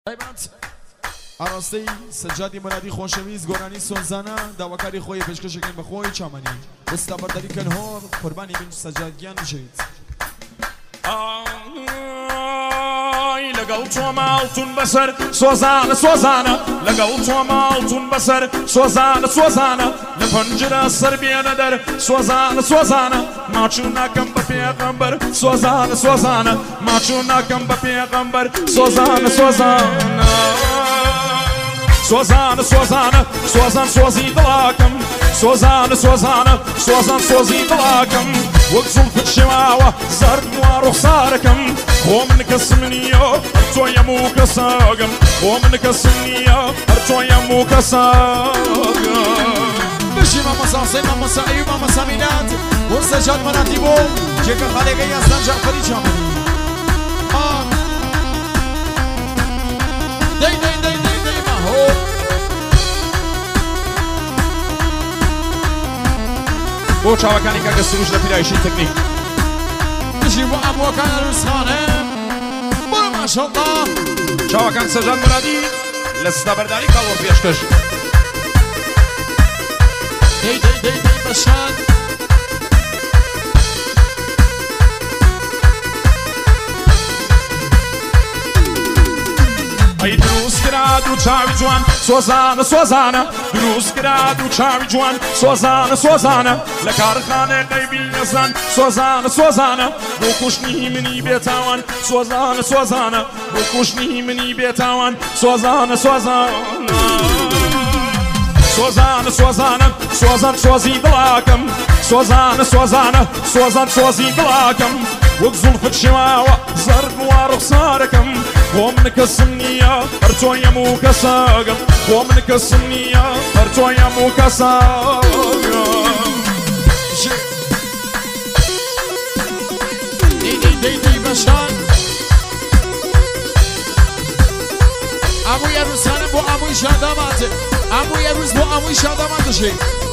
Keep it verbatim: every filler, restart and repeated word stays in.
ئاراستی سەجادی مرادی خۆشەویست گۆرانی سۆنزانە داواکاری خۆی پێشکەشەکەین بە خۆی چامەنی ئێستا بەردەریکەن هۆڕ قوربانی بن سەجادیان بژیت لەگەڵ تۆ ماڵتون بەسەر سۆزانە سۆزانە لەگەڵ تۆ ماڵتون بەسەر سۆزانە سۆزانە لە پەنجرە سەر بێنە دەر سۆزانە سۆزانە ماچوو ناکەم بە پێغەمبەر سۆزانە سۆزانە ماچوو ناکەم بە پێغەمبەر سۆزانە سۆزانە سۆزانە سۆزانە سۆزان سۆزی دڵاکەم سۆزانە سۆزانە سۆزان سۆزی دڵاکەم وەک زوڵفت شێواوە زەرد وا ڕوخسارەکەم خۆ من کەسم نییە هەر تۆیەم و کەساگەم خۆ من کەسم نییە هەر تۆیەم و کەساگەم بشی مامۆستا حوسێن مامۆستا ئەیوب مامۆستا میلاد بۆ سەجاد مەراتی بۆ جێگە خالێگەی یاسان جعفەری چامەنی دەی دەی دەی دەی دەی ماهۆ بۆ چاوەکانی کاکە سروش لە پیرایشی تەکنیک بشی بۆ ئەمۆکان عروسخانە بۆ ماشەڵڵا چاوەکان سەجاد مرادی لە ستابەرداری کاڵۆر پێشکەش دەی دەی دەی دەی بەشان ئەی دروست کرا دوو چاوی جوان سۆزانە سۆزانە دروست کرا دوو چاوی جوان سۆزانە سۆزانە لە کارخانەی بیلەزان سۆزانە سۆزانە بۆ کوشتنی منی بێتاوان سۆزانە سۆزانە بۆ کوشتنی منی بێتاوان سۆزانە سۆزانە سۆزانە سۆزانە سۆزان سۆزی دڵاکەم سۆزانە سۆزانە سۆزان سۆزی دڵاکەم وەک زوڵفت شێواوە زەرد وا ڕوخسارەکەم خۆ من کەسم نییە هەر تۆیەم و کەساگەم خۆ من کەسم نییە هەر تۆیەم و کەساگەم دەی دەی دەی دەی بەشان ئەمووی عروسانە بۆ ئەمووی شاداماتە ئەمووی عروس بۆ ئەمووی شادامات دەشێت